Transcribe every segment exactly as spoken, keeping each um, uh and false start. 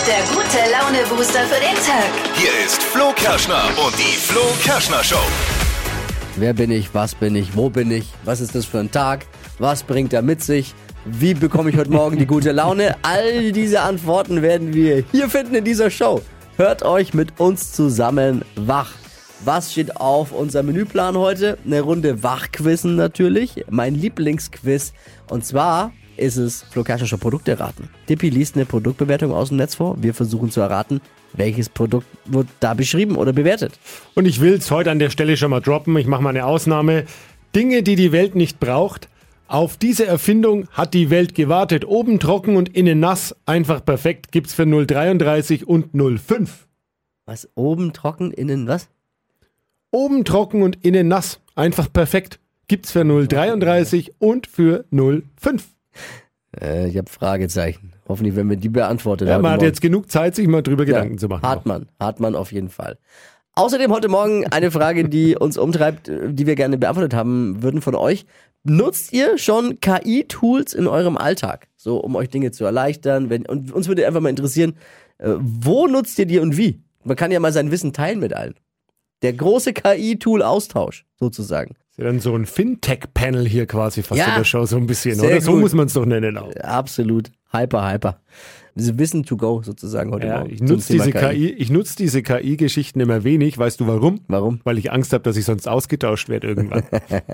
der gute Laune-Booster für den Tag. Hier ist Flo Kerschner und die Flo Kerschner Show. Wer bin ich, was bin ich, wo bin ich, was ist das für ein Tag, was bringt er mit sich, wie bekomme ich heute Morgen die gute Laune? All diese Antworten werden wir hier finden in dieser Show. Hört euch mit uns zusammen wach. Was steht auf unserem Menüplan heute? Eine Runde Wachquizzen natürlich, mein Lieblingsquiz. Und zwar ist es Flo Kerschner Show Produkte raten. Dippi liest eine Produktbewertung aus dem Netz vor. Wir versuchen zu erraten, welches Produkt wird da beschrieben oder bewertet. Und ich will es heute an der Stelle schon mal droppen. Ich mache mal eine Ausnahme. Dinge, die die Welt nicht braucht. Auf diese Erfindung hat die Welt gewartet. Oben trocken und innen nass. Einfach perfekt. Gibt's für null Komma dreiunddreißig und null Komma fünf. Was? Oben trocken, innen was? Oben trocken und innen nass. Einfach perfekt. Gibt's für null Komma dreiunddreißig und für null Komma fünf. Äh, ich habe Fragezeichen. Hoffentlich werden wir die beantwortet. Ja, man hat morgen. jetzt genug Zeit, sich mal drüber Ja, Gedanken zu machen. Hartmann, Hartmann auf jeden Fall. Außerdem heute Morgen eine Frage, die uns umtreibt, die wir gerne beantwortet haben würden von euch. Nutzt ihr schon K I-Tools in eurem Alltag? So, um euch Dinge zu erleichtern. Wenn, und uns würde einfach mal interessieren, äh, wo nutzt ihr die und wie? Man kann ja mal sein Wissen teilen mit allen. Der große K I-Tool-Austausch, sozusagen. Das ist ja dann so ein Fintech-Panel hier quasi fast Ja, in der Show, so ein bisschen, sehr oder? So gut. muss man es doch nennen auch. Absolut. Hyper, hyper. Diese Wissen to go sozusagen heute Ja, Morgen. ich zum nutze Thema diese K I, ich nutze diese K I-Geschichten immer wenig. Weißt du warum? Warum? Weil ich Angst habe, dass ich sonst ausgetauscht werde irgendwann.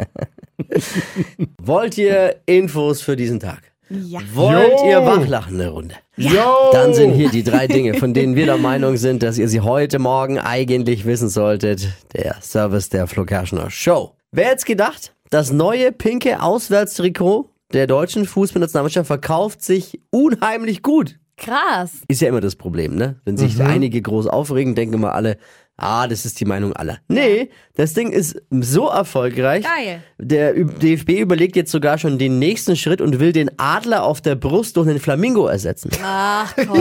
Wollt ihr Infos für diesen Tag? Ja. Wollt Jo. ihr wachlachen eine Runde? Jo! Dann sind hier die drei Dinge, von denen wir der Meinung sind, dass ihr sie heute Morgen eigentlich wissen solltet. Der Service der Flo Kerschner Show. Wer hätte gedacht, das neue pinke Auswärtstrikot der deutschen Fußballnationalmannschaft verkauft sich unheimlich gut. Krass. Ist ja immer das Problem, ne? Wenn sich einige groß aufregen, denken wir alle, ah, das ist die Meinung aller. Nee, das Ding ist so erfolgreich. Geil. Der D F B überlegt jetzt sogar schon den nächsten Schritt und will den Adler auf der Brust durch einen Flamingo ersetzen. Ach komm.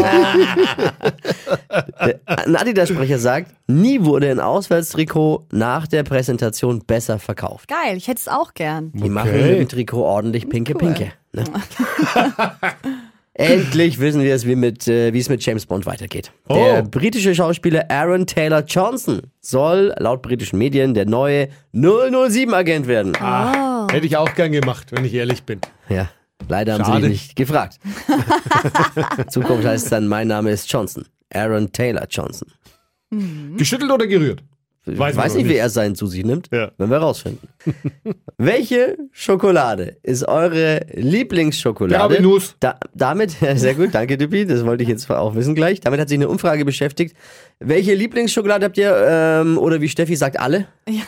Ein Adidas-Sprecher sagt, nie wurde ein Auswärtstrikot nach der Präsentation besser verkauft. Geil, ich hätte es auch gern. Die machen mit dem Trikot ordentlich pinke Cool. Pinke. Ne? Endlich wissen wir es, wie, mit, äh, wie es mit James Bond weitergeht. Oh. Der britische Schauspieler Aaron Taylor Johnson soll laut britischen Medien der neue null null sieben Agent werden. Ah, hätte ich auch gern gemacht, wenn ich ehrlich bin. Ja, leider haben Schade. sie dich nicht gefragt. In Zukunft heißt es dann, mein Name ist Johnson. Aaron Taylor Johnson. Geschüttelt oder gerührt? Ich Weiß weiß, man noch nicht, wie nicht. er seinen zu sich nimmt, Ja. wenn wir rausfinden. Welche Schokolade ist eure Lieblingsschokolade? Garabinus. Da, damit, ja, sehr gut, danke Dippi, das wollte ich jetzt auch wissen gleich. Damit hat sich eine Umfrage beschäftigt. Welche Lieblingsschokolade habt ihr, ähm, oder wie Steffi sagt, alle? Ja.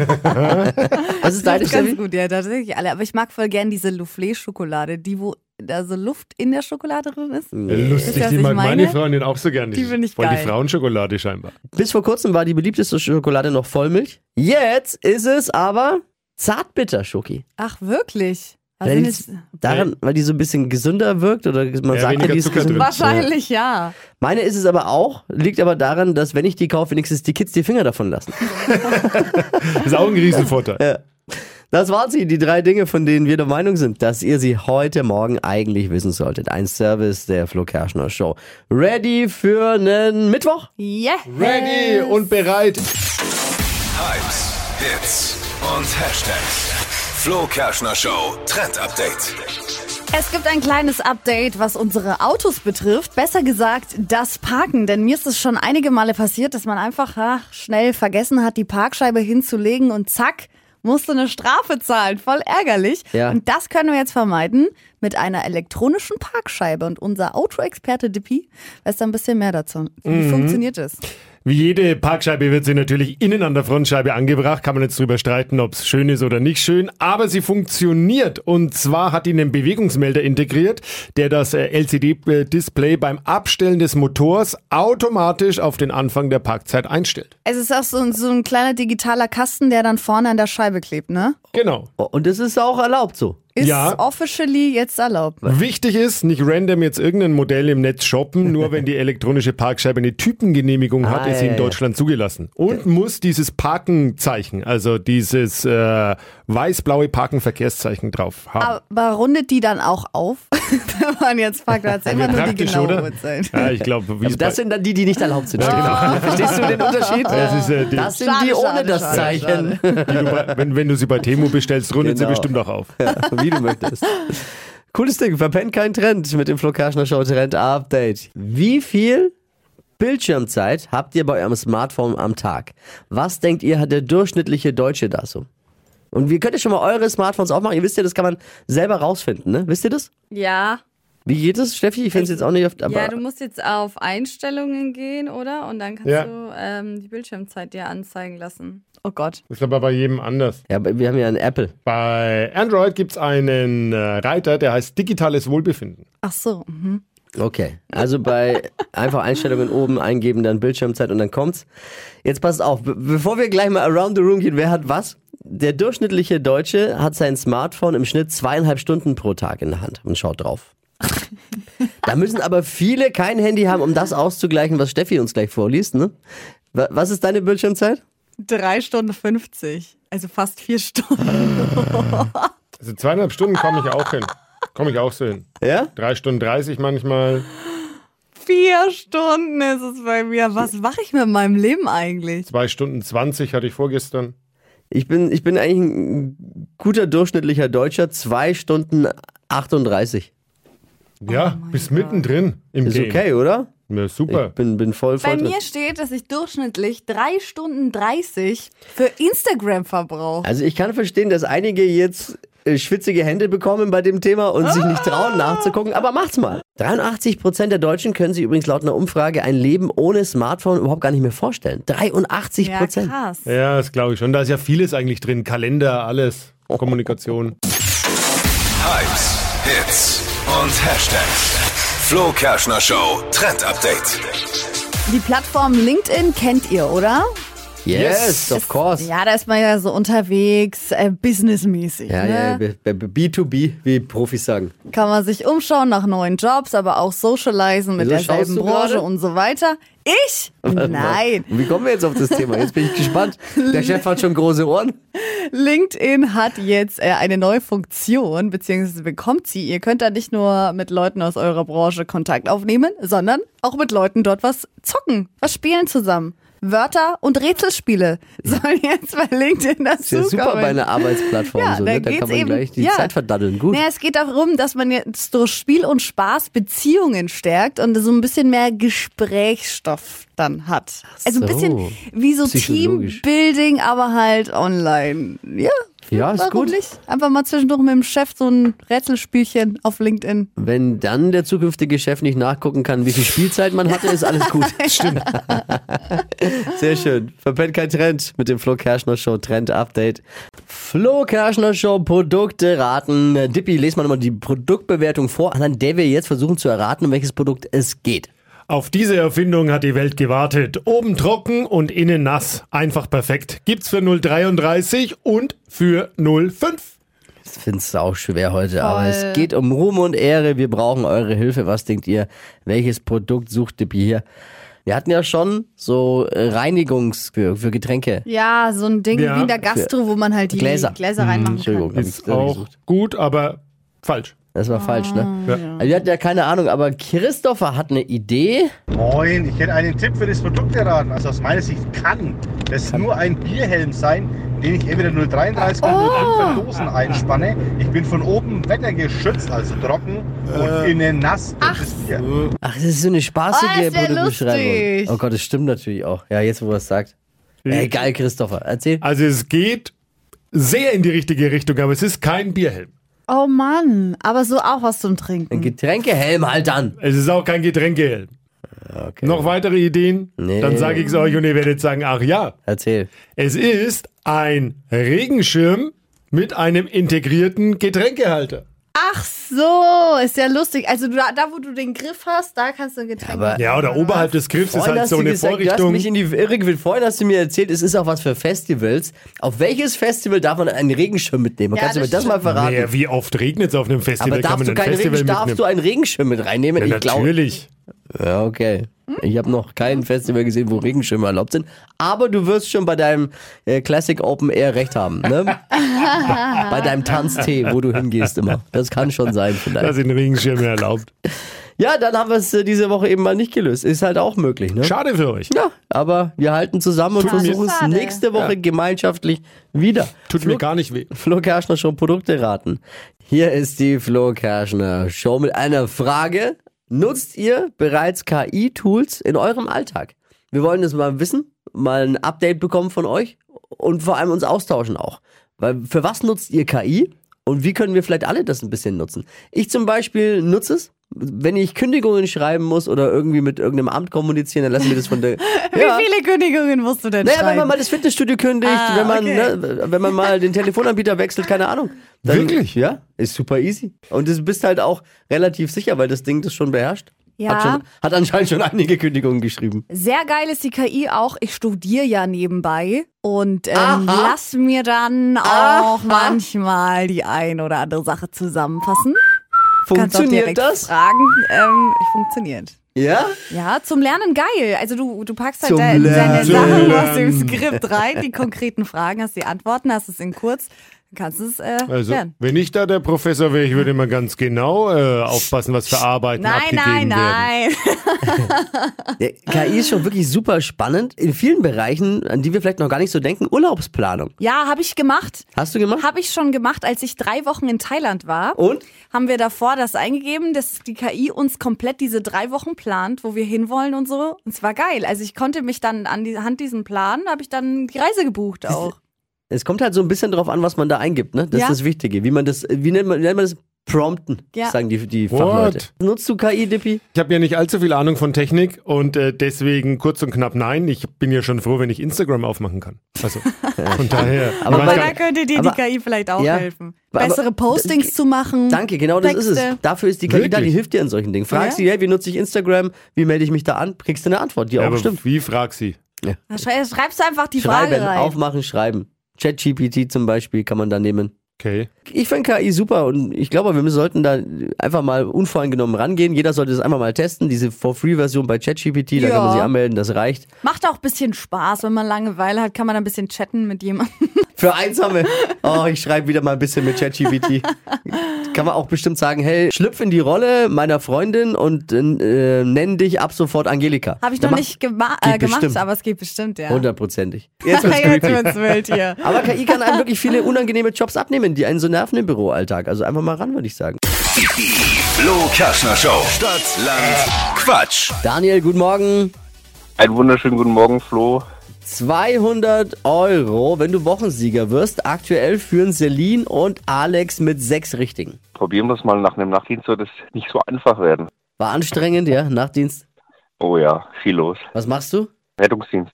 Was ist deine, Das ist ganz Steffi? gut, ja, tatsächlich alle. Aber ich mag voll gern diese Soufflé-Schokolade, die, wo da so Luft in der Schokolade drin ist. Ja, lustig, das, die was mag ich meine meine? Freundin auch so gerne. Die finde ich Voll geil. die Frauenschokolade scheinbar. Bis vor kurzem war die beliebteste Schokolade noch Vollmilch. Jetzt ist es aber Zartbitter-Schoki. Ach, wirklich? Was Weil sind die- jetzt- Daran, weil die so ein bisschen gesünder wirkt oder man Ja, sagt ja, weniger die ist Zucker gesund. drin. Wahrscheinlich ja. Meine ist es aber auch, liegt aber daran, dass wenn ich die kaufe, wenigstens die Kids die Finger davon lassen. Das ist auch ein Riesenvorteil. Das waren sie, die drei Dinge, von denen wir der Meinung sind, dass ihr sie heute Morgen eigentlich wissen solltet. Ein Service der Flo Kerschner Show. Ready für einen Mittwoch? Yeah. Ready und bereit. Hypes, Hits und Hashtags. Flo Kerschner Show Trend Update. Es gibt ein kleines Update, was unsere Autos betrifft. Besser gesagt, das Parken. Denn mir ist es schon einige Male passiert, dass man einfach ach, schnell vergessen hat, die Parkscheibe hinzulegen und zack, musste eine Strafe zahlen. Voll ärgerlich. Ja. Und das können wir jetzt vermeiden mit einer elektronischen Parkscheibe. Und unser Autoexperte Dippi weiß da ein bisschen mehr dazu. Wie Mhm. funktioniert das? Wie jede Parkscheibe wird sie natürlich innen an der Frontscheibe angebracht. Kann man jetzt drüber streiten, ob es schön ist oder nicht schön. Aber sie funktioniert. Und zwar hat die einen Bewegungsmelder integriert, der das äh, L C D-Display beim Abstellen des Motors automatisch auf den Anfang der Parkzeit einstellt. Es ist auch so, ein- so ein kleiner digitaler Kasten, der dann vorne an der Scheibe klebt, ne? Genau. Und es ist auch erlaubt so. ist Ja. officially jetzt erlaubt. Wichtig ist, nicht random jetzt irgendein Modell im Netz shoppen, nur wenn die elektronische Parkscheibe eine Typengenehmigung hat, Ah, ist sie ja, in ja. Deutschland zugelassen. Und muss dieses Parkenzeichen, also dieses äh, weiß-blaue Parkenverkehrszeichen drauf haben. Aber rundet die dann auch auf? Wenn man jetzt fragt, da hat es immer nur die Praktisch, genaue oder? Uhrzeit. Ja, ich glaube, wie es Das bei- sind dann die, die nicht erlaubt sind. Verstehst du den Unterschied? Das ist, äh, die- Das sind Schade, die ohne schade, das schade, Zeichen. die du bei, wenn, wenn du sie bei Temu bestellst, rundet Genau. sie bestimmt auch auf. Ja, wie du möchtest. Cooles Ding, verpennt keinen Trend mit dem Flo Kerschner Show Trend Update. Wie viel Bildschirmzeit habt ihr bei eurem Smartphone am Tag? Was denkt ihr, hat der durchschnittliche Deutsche da so? Und wir könnt ihr schon mal eure Smartphones aufmachen. Ihr wisst ja, das kann man selber rausfinden, ne? Wisst ihr das? Ja. Wie geht es, Steffi? Ich finde es jetzt auch nicht oft, aber Ja, du musst jetzt auf Einstellungen gehen, oder? Und dann kannst Ja. du ähm, die Bildschirmzeit dir anzeigen lassen. Oh Gott. Das ist aber bei jedem anders. ja, aber wir haben ja einen Apple. Bei Android gibt es einen äh, Reiter, der heißt digitales Wohlbefinden. Ach so. Mhm. Okay, also bei einfach Einstellungen oben eingeben, dann Bildschirmzeit und dann kommt's. Jetzt passt auf, be bevor wir gleich mal around the room gehen, wer hat was? Der durchschnittliche Deutsche hat sein Smartphone im Schnitt zweieinhalb Stunden pro Tag in der Hand und schaut drauf. Da müssen aber viele kein Handy haben, um das auszugleichen, was Steffi uns gleich vorliest, ne? Wa- Was ist deine Bildschirmzeit? Drei Stunden fünfzig. Also fast vier Stunden. Also zweieinhalb Stunden komme ich auch hin. Komme ich auch so hin. Ja? Drei Stunden dreißig manchmal. Vier Stunden ist es bei mir. Was mache ich mit meinem Leben eigentlich? Zwei Stunden zwanzig hatte ich vorgestern. Ich bin, ich bin eigentlich ein guter durchschnittlicher Deutscher, zwei Stunden achtunddreißig. Ja, bis mittendrin im Ist Game. okay, oder? Ja, super. Ich bin, bin voll, voll Bei drin. mir steht, dass ich durchschnittlich drei Stunden dreißig für Instagram verbrauche. Also ich kann verstehen, dass einige jetzt äh, schwitzige Hände bekommen bei dem Thema und sich nicht trauen nachzugucken, aber macht's mal. dreiundachtzig Prozent der Deutschen können sich übrigens laut einer Umfrage ein Leben ohne Smartphone überhaupt gar nicht mehr vorstellen. dreiundachtzig Ja, Prozent. krass. Ja, das glaube ich schon. Da ist ja vieles eigentlich drin. Kalender, alles. Kommunikation. Hypes, Hits und Hashtags. Flo Kerschner Show Trend Update. Die Plattform LinkedIn kennt ihr, oder? Yes, of course. Ja, da ist man ja so unterwegs, äh, businessmäßig. Ja, ne? ja, B- B- B to B, wie Profis sagen. Kann man sich umschauen nach neuen Jobs, aber auch socialisen mit Wieso derselben schaust du Branche gerade? und so weiter. Ich? Nein. Wie kommen wir jetzt auf das Thema? Jetzt bin ich gespannt. Der Chef hat schon große Ohren. LinkedIn hat jetzt äh, eine neue Funktion, beziehungsweise bekommt sie. Ihr könnt da nicht nur mit Leuten aus eurer Branche Kontakt aufnehmen, sondern auch mit Leuten dort was zocken, was spielen zusammen. Wörter und Rätselspiele sollen jetzt bei LinkedIn Ist ja dazu super bei einer Arbeitsplattform. Ja, so, da ne? Da geht's kann man eben- gleich die ja. Zeit verdaddeln. Gut. Naja, es geht darum, dass man jetzt durch Spiel und Spaß Beziehungen stärkt und so ein bisschen mehr Gesprächsstoff dann hat. Also ein so. bisschen wie so Psychologisch. Teambuilding, aber halt online. Ja, Ja, ist warum gut. nicht? Einfach mal zwischendurch mit dem Chef so ein Rätselspielchen auf LinkedIn. Wenn dann der zukünftige Chef nicht nachgucken kann, wie viel Spielzeit man hatte, ist alles gut. Stimmt. Sehr schön. Verpennt kein Trend mit dem Flo Kerschner Show Trend Update. Flo Kerschner Show Produkte raten. Dippi, lest mal nochmal die Produktbewertung vor, an der wir jetzt versuchen zu erraten, um welches Produkt es geht. Auf diese Erfindung hat die Welt gewartet. Oben trocken und innen nass. Einfach perfekt. Gibt's für null Komma dreiunddreißig und für null Komma fünf. Das findest du auch schwer heute, aber es geht um Ruhm und Ehre. Wir brauchen eure Hilfe. Was denkt ihr? Welches Produkt sucht Dippi hier? Wir hatten ja schon so äh, Reinigungs für, für Getränke. Ja, so ein Ding Ja, wie in der Gastro, wo man halt die Gläser. Gläser, reinmachen Entschuldigung, kann. hab ich Ist selber auch gesucht. gut, aber falsch. Das war falsch, ne? Ja. Also wir hatten ja keine Ahnung, aber Christopher hat eine Idee. Moin, ich hätte einen Tipp für das Produkt geraten. Also aus meiner Sicht kann das nur ein Bierhelm sein, den ich entweder null Komma dreiunddreißig oder null Komma fünfer Dosen einspanne. Ich bin von oben wettergeschützt, also trocken und innen nass durch das Bier. Ach, das ist so eine Oh, spaßige das wär Produktbeschreibung. lustig. Oh Gott, das stimmt natürlich auch. Ja, jetzt wo er es sagt. Ey, geil, Christopher. Erzähl. Also es geht sehr in die richtige Richtung, aber es ist kein Bierhelm. Oh Mann, aber so auch was zum Ein Trinken. Getränkehelm halt an. Es ist auch kein Getränkehelm. Okay. Noch weitere Ideen? Nee. Dann sage ich es euch und ihr werdet sagen, ach ja. Erzähl. Es ist ein Regenschirm mit einem integrierten Getränkehalter. Ach so, ist ja lustig. Also da, da wo du den Griff hast, da kannst du ein Getränk Aber- machen. Ja, oder oberhalb des Griffs ist Vorhin halt hast so du eine gesagt, du hast Vorrichtung. mich in die Irre geführt. Vorhin hast du mir erzählt, es ist auch was für Festivals. Auf welches Festival darf man einen Regenschirm mitnehmen? Ja, Kannst du mir das das mal verraten? Naja, wie oft regnet es auf einem Festival? Aber Kann darfst man du, ein keinen Festival Regen, darfst mitnehmen? du einen Regenschirm mit reinnehmen? Ja, Ich glaube. natürlich. Ja, okay. Ich habe noch kein Festival gesehen, wo Regenschirme erlaubt sind. Aber du wirst schon bei deinem äh, Classic Open Air recht haben. Ne? Bei deinem Tanztee, wo du hingehst immer. Das kann schon sein vielleicht. Da sind Regenschirme erlaubt. Ja, dann haben wir es äh, diese Woche eben mal nicht gelöst. Ist halt auch möglich. Ne? Schade für euch. Ja, aber wir halten zusammen und Tut mir- versuchen es Schade. nächste Woche gemeinschaftlich wieder. Tut Flo, mir gar nicht weh. Flo Kerschner Show Produkte raten. Hier ist die Flo Kerschner Show mit einer Frage. Nutzt ihr bereits K I-Tools in eurem Alltag? Wir wollen das mal wissen, mal ein Update bekommen von euch und vor allem uns austauschen auch. Weil für was nutzt ihr K I und wie können wir vielleicht alle das ein bisschen nutzen? Ich zum Beispiel nutze es, wenn ich Kündigungen schreiben muss oder irgendwie mit irgendeinem Amt kommunizieren, dann lassen wir das von der... Wie viele Kündigungen musst du denn Naja, wenn schreiben? man mal das Fitnessstudio kündigt, Ah, wenn man, okay. ne, wenn man mal den Telefonanbieter wechselt, keine Ahnung. Dann, Wirklich? Ja, ist super easy. Und du bist halt auch relativ sicher, weil das Ding das schon beherrscht. Ja. Hat, schon, hat anscheinend schon einige Kündigungen geschrieben. Sehr geil ist die K I auch. Ich studiere ja nebenbei und ähm, Aha. lass mir dann Aha. auch manchmal die ein oder andere Sache zusammenfassen. Kannst auch Funktioniert direkt das? fragen. Ähm, funktioniert. Ja? Ja, zum Lernen geil. Also du, du packst halt Zum deine, deine Lernen. Sachen Zum aus dem Lernen. Skript rein, die konkreten Fragen, hast die Antworten, hast es in kurz, dann kannst du es äh, Also, lernen. wenn ich da der Professor wäre, ich würde immer ganz genau äh, aufpassen, was für Arbeiten Nein, abgegeben nein, werden. nein. Ja, K I ist schon wirklich super spannend. In vielen Bereichen, an die wir vielleicht noch gar nicht so denken, Urlaubsplanung. Ja, habe ich gemacht. Hast du gemacht? Habe ich schon gemacht, als ich drei Wochen in Thailand war. Und? Haben wir davor das eingegeben, dass die K I uns komplett diese drei Wochen plant, wo wir hinwollen und so. Und es war geil. Also ich konnte mich dann an die Hand diesen Plan, habe ich dann die Reise gebucht auch. Es kommt halt so ein bisschen drauf an, was man da eingibt, ne? Das Ja. ist das Wichtige. Wie man das, wie nennt man, nennt man das? Prompten, Ja. sagen die, die What? Fachleute. Nutzt du K I, Dippi? Ich habe ja nicht allzu viel Ahnung von Technik und äh, deswegen kurz und knapp nein. Ich bin ja schon froh, wenn ich Instagram aufmachen kann. Also von daher. Aber ich weiß bei- gar Da nicht- könnte dir aber- die K I vielleicht auch Ja. helfen. Aber- Bessere Postings zu machen. Danke, genau das ist es. Texte. Dafür ist die K I da, die Wirklich? hilft dir an solchen Dingen. Frag Ja. sie, hey, wie nutze ich Instagram? Wie melde ich mich da an? Kriegst du eine Antwort, die Ja, auch aber stimmt. wie frag sie? Da schrei- Schreibst du einfach die Frage Schreiben, rein. aufmachen, schreiben. ChatGPT zum Beispiel kann man da nehmen. Okay. Ich finde K I super und ich glaube, wir sollten da einfach mal unvoreingenommen rangehen. Jeder sollte das einfach mal testen. Diese For-Free-Version bei ChatGPT, da Ja. kann man sich anmelden, das reicht. Macht auch ein bisschen Spaß, wenn man Langeweile hat, kann man ein bisschen chatten mit jemandem. Für Einsame. Oh, ich schreibe wieder mal ein bisschen mit ChatGPT. Kann man auch bestimmt sagen, hey, schlüpf in die Rolle meiner Freundin und äh, nenn dich ab sofort Angelika. Habe ich Dann noch mach- nicht gema äh, Geht gemacht, bestimmt. aber es geht bestimmt, ja. Hundertprozentig. Jetzt wird's Jetzt creepy. wird's wild hier. Aber K I kann einem wirklich viele unangenehme Jobs abnehmen, die einen so nerven im Büroalltag. Also einfach mal ran, würde ich sagen. Die Flo Kerschner Show. Stadt, Land, Quatsch. Daniel, guten Morgen. Einen wunderschönen guten Morgen, Flo. zweihundert Euro, wenn du Wochensieger wirst. Aktuell führen Celine und Alex mit sechs Richtigen. Probieren wir es mal nach einem Nachtdienst, soll das nicht so einfach werden. War anstrengend, ja? Nachtdienst. Oh ja, viel los. Was machst du? Rettungsdienst.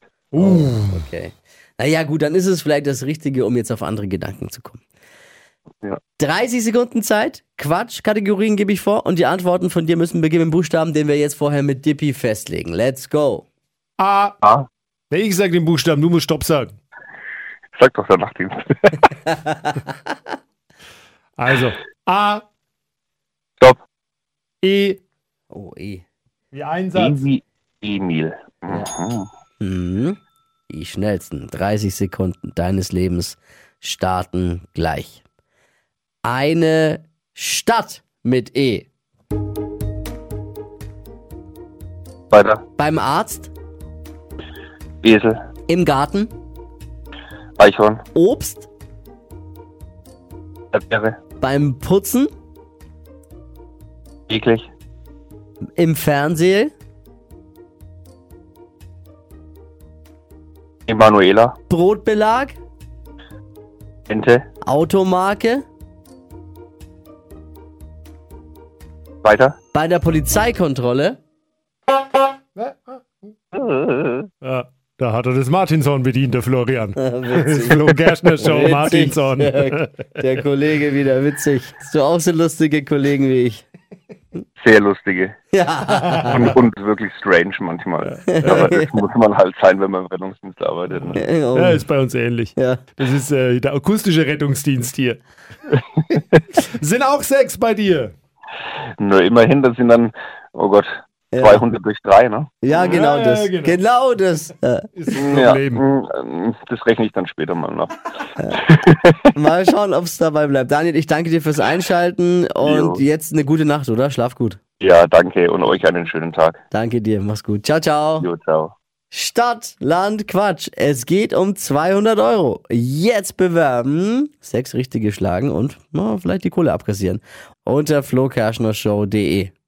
Okay. Naja, gut, dann ist es vielleicht das Richtige, um jetzt auf andere Gedanken zu kommen. Ja. dreißig Sekunden Zeit. Quatsch, Kategorien gebe ich vor und die Antworten von dir müssen beginnen mit dem Buchstaben, den wir jetzt vorher mit Dippi festlegen. Let's go. A. Ah, Nee, ich sag den Buchstaben, du musst Stopp sagen. sag doch der Nachtdienst. Also, A, Stopp. E, Oh, eh. wie Einsatz. Emil. Emil. Mhm. Mhm. Die schnellsten dreißig Sekunden deines Lebens starten gleich. Eine Stadt mit E. Weiter. Beim Arzt, Esel. im Garten, Eichhorn. Obst, Erdbeere. beim Putzen, Eklig. im Fernsehen, Emanuela. Brotbelag, Ente. Automarke, Weiter. bei der Polizeikontrolle, Ja. Da hat er das Martinshorn bedient, der Florian. Witzig. Flo Kerschner Show, Witzig. Martinshorn. Der, der Kollege wieder, witzig. Hast du auch so lustige Kollegen wie ich? Sehr lustige. Ja. Und, und wirklich strange manchmal. Aber das muss man halt sein, wenn man im Rettungsdienst arbeitet. Ne? Oh. Ja, ist bei uns ähnlich. Ja. Das ist äh, der akustische Rettungsdienst hier. Sind auch sechs bei dir? Nur immerhin, das sind dann, oh Gott, Ja. zweihundert durch drei, ne? Ja, genau Ja, das. genau. Genau das. Ja. Ist ein Ja, Problem. mm, das rechne ich dann später mal nach. Mal schauen, ob es dabei bleibt. Daniel, ich danke dir fürs Einschalten und Jo. jetzt eine gute Nacht, oder? Schlaf gut. Ja, danke und euch einen schönen Tag. Danke dir, mach's gut. Ciao, ciao. Jo, ciao. Stadt, Land, Quatsch. Es geht um zweihundert Euro. Jetzt bewerben, sechs richtige schlagen und na, vielleicht die Kohle abkassieren. Unter flokerschnershow punkt de.